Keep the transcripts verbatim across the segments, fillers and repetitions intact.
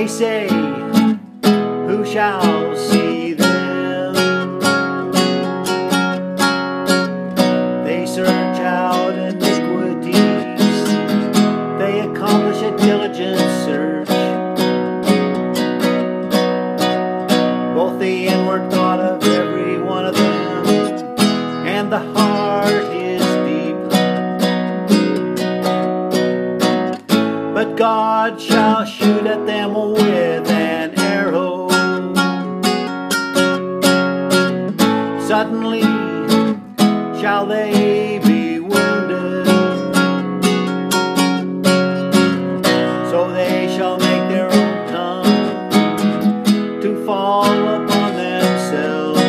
say, who shall see them? They search out iniquities, they accomplish a diligent search. Both the inward thought of every one of them and the heart is deep. But God shall shoot at them with an arrow. Suddenly shall they be wounded. So they shall make their own tongue to fall upon themselves.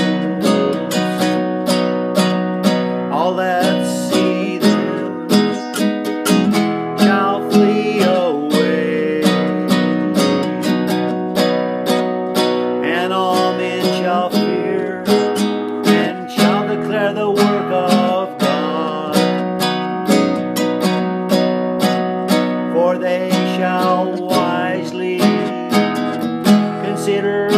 All that see them shall flee away, and all men shall fear and shall declare the work of God. For they shall wisely consider